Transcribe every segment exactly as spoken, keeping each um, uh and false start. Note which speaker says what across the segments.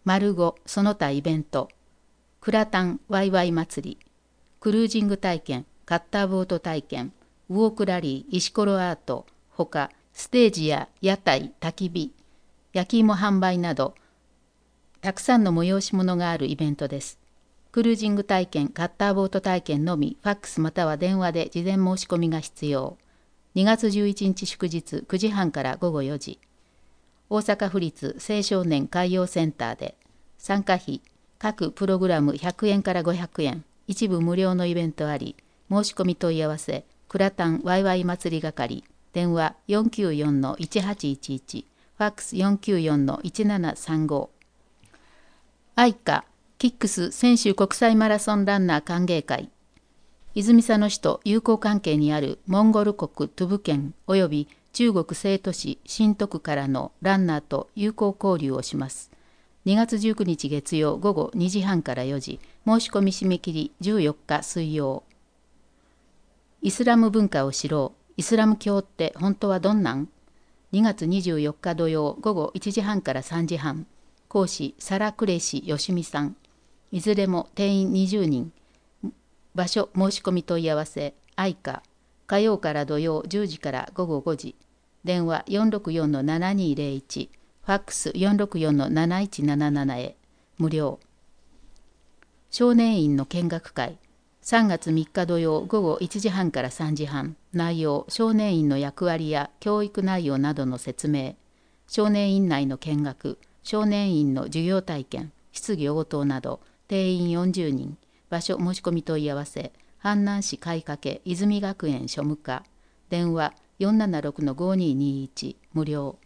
Speaker 1: 丸ごその他イベント、クラタンワイワイ祭り、クルージング体験、カッターボート体験、ウォークラリー、石ころアート、ほかステージや屋台、焚き火、焼き芋販売など、たくさんの催し物があるイベントです。クルージング体験、カッターボート体験のみ、ファックスまたは電話で事前申し込みが必要。にがつじゅういちにち祝日くじはんからごごよじ。大阪府立青少年海洋センターで、参加費、各プログラムひゃくえんからごひゃくえん、一部無料のイベントあり、申し込み問い合わせ、クラタンワイワイ祭り係、電話 よんきゅうよんのいちはちいちいち、ファックス よんきゅうよんのいちななさんご。アイカ、キックス泉州国際マラソンランナー歓迎会。泉佐野市と友好関係にあるモンゴル国トゥブ県及び中国成都市新徳からのランナーと友好交流をします。にがつじゅうくにち月曜午後にじはんからよじ、申し込み締め切りじゅうよっか水曜。イスラム文化を知ろう。イスラム教って本当はどんなん？にがつにじゅうよっか土曜午後いちじはんからさんじはん。講師サラクレシヨシミさん。いずれも定員にじゅうにん。場所申し込み問い合わせ、アイカ、火曜から土曜じゅうじからごごごじ。電話 よんろくよんのななにーぜろいち、ファックス よんろくよんのなないちなななな へ。無料。少年院の見学会。さんがつみっか土曜午後いちじはんからさんじはん。内容、少年院の役割や教育内容などの説明。少年院内の見学、少年院の授業体験、質疑応答など、定員よんじゅうにん。場所申し込み問い合わせ、阪南市貝掛泉学園庶務課。電話 よんななろくのごにーにーいち、無料。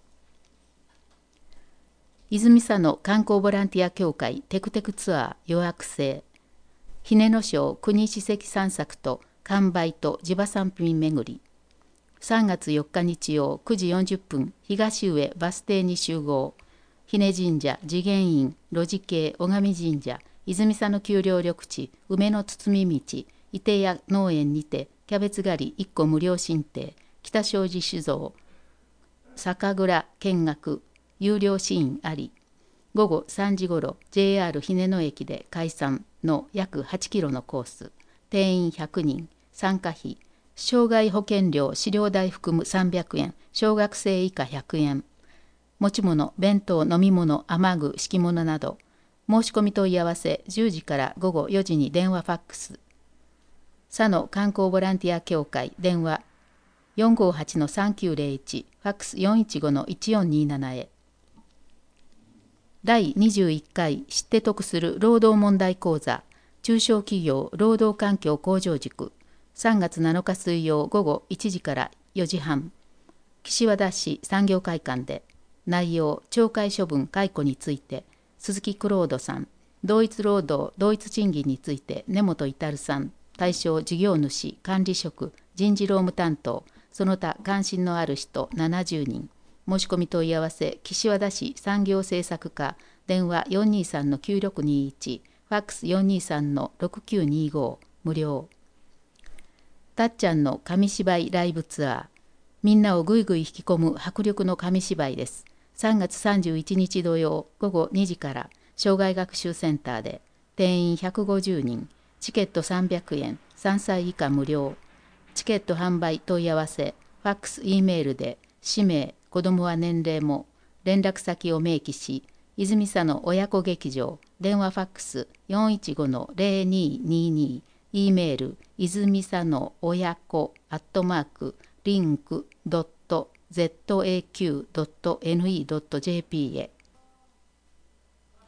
Speaker 1: 泉佐野観光ボランティア協会テクテクツアー予約制。ひねの章国史跡散策と完売と地場産品巡り。さんがつよっか日曜くじよんじゅっぷん、東上バス停に集合。ひね神社、次元院、路地系、小上神社、泉佐野丘陵緑地、梅の包み道、伊手屋農園にて、キャベツ狩りいっこ無料進呈、北庄司酒造、酒蔵見学、有料シーンあり。ごごさんじごろ、ジェイアール 日根野駅で開山の約はちキロのコース。定員ひゃくにん、参加費、障害保険料、飼料代含むさんびゃくえん、小学生以下ひゃくえん。持ち物、弁当、飲み物、雨具、敷物など。申し込み問い合わせ、じゅうじからごごよじに電話ファックス。佐野観光ボランティア協会、電話 よんごはちのさんきゅうぜろいち、ファックス よんいちごのいちよんにーなな へ。だいにじゅういっかい知って得する労働問題講座、中小企業労働環境向上塾。さんがつなのか水曜午後いちじからよじはん。岸和田市産業会館で。内容、懲戒処分解雇について。鈴木クロードさん。同一労働同一賃金について根本至さん。対象事業主管理職人事労務担当その他関心のある人ななじゅうにん。申し込み問い合わせ、岸和田市産業政策課、電話 よんにーさんのきゅうろくにーいち、ファックス よんにーさんのろくきゅうにーご、無料。たっちゃんの紙芝居ライブツアー。みんなをぐいぐい引き込む迫力の紙芝居です。さんがつさんじゅういちにち土曜午後にじから、障害学習センターで、定員ひゃくごじゅうにん、チケットさんびゃくえん、さんさい以下無料。チケット販売問い合わせ、ファックス、Eメールで、氏名、子どもは年齢も、連絡先を明記し、泉佐野親子劇場、電話ファックス よんいちごのぜろにーにーにー、E メール、泉佐野親子アットマーク、リンクドットゼットエーキュードットエヌイードットジェーピー へ。